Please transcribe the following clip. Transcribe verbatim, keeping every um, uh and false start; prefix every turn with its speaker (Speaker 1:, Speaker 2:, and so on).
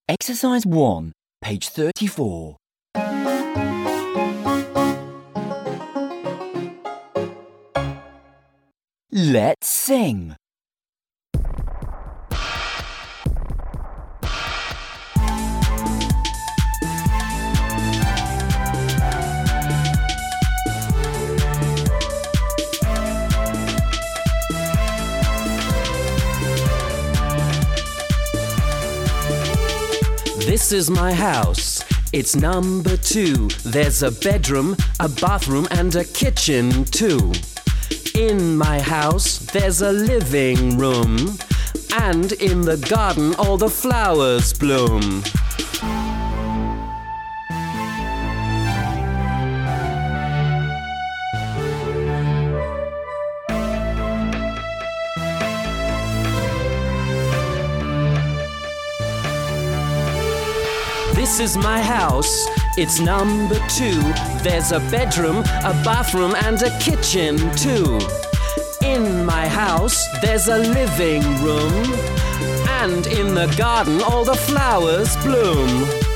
Speaker 1: Exercise one, page thirty-four. Let's sing.
Speaker 2: This is my house. It's number two. There's a bedroom, a bathroom and a kitchen too. In my house there's a living room, and in the garden all the flowers bloom. This is my house, it's number two. There's a bedroom, a bathroom and a kitchen too. In my house there's a living room, and in the garden all the flowers bloom.